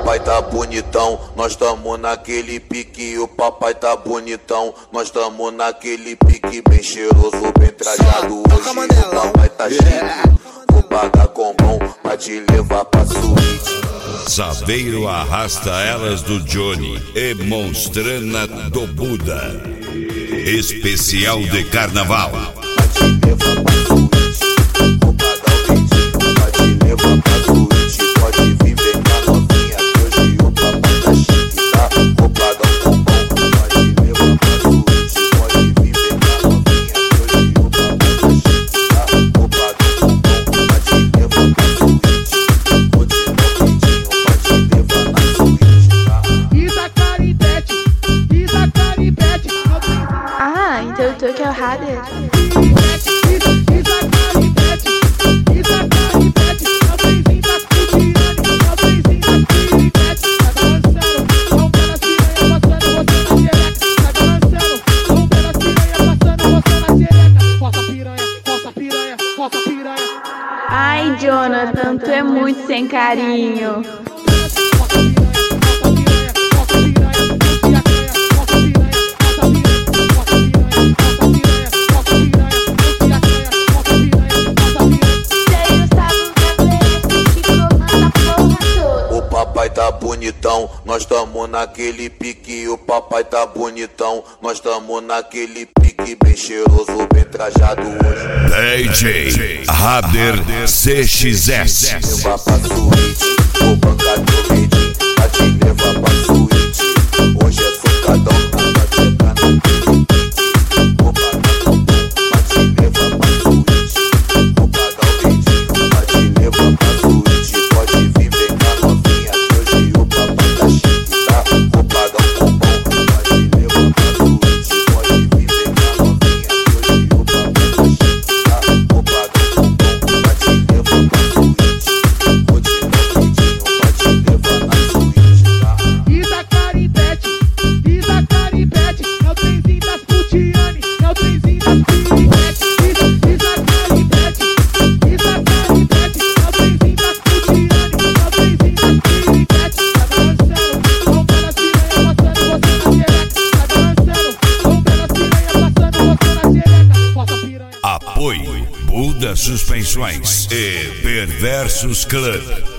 papai tá bonitão, nós tamo naquele pique. O papai tá bonitão, nós tamo naquele pique. Bem cheiroso, bem trajado. Hoje o papai tá chique. Vou pagar com bom pra te levar pra suíte. Saveiro arrasta elas do Johnny e Monstrana do Buda. Especial de carnaval. Pra te levar pra suíte. Vou pagar o beijinho pra te levar pra suíte. Pode vir bem cá novinha, que hoje o papai tá chique, tá? Vou pagar um bombom pra te levar pra suíte. Pode vir bem cá novinha, que hoje o papai tá chique, tá? Vou pagar um bombom pra te levar pra suíte. Vou te dar um beijinho pra te levar na suíte, tá? Isa Caripete, Isa Caripete. Ah, então tu que é o Rader. Ai, Jonathan, tu é muito sem carinho. O papai tá bonitão, nós tamo naquele pique. O papai tá bonitão, nós tamo naquele pique. Bem cheiroso, bem trajado hoje. DJ Rader CXS. Levar pra suíte, vou bancar teu beijinho pra te levar pra suíte. Hoje é socadão, pra chegar naquele pique. Vou pagar com bom pra te levar pra suíte. Vou pagar o beijinho pra te levar pra suíte. Pode vir bem cá novinha, que hoje o papai tá chique, tá? Vou pagar um bombom pra te levar pra suíte. Pode vir bem cá novinha, que hoje o papai tá chique, tá? Vou pagar um bombom pra te levar pra suíte. Vou te dar um beijinho pra te levar na suíte, tá? Isa Caripete, Isa Caripete. É o trenzinho das putiane, é o trenzinho das piriguete. Isa Caripete, Isa Caripete. É o trenzinho das putiane, é o trenzinho das piriguete. Tá balançando, rompendo a piranha, passando você na xereca. Tá balançando, rompendo a piranha, passando você na xereca. Força piranha. Apoio Buda Suspensões e Perversos Club.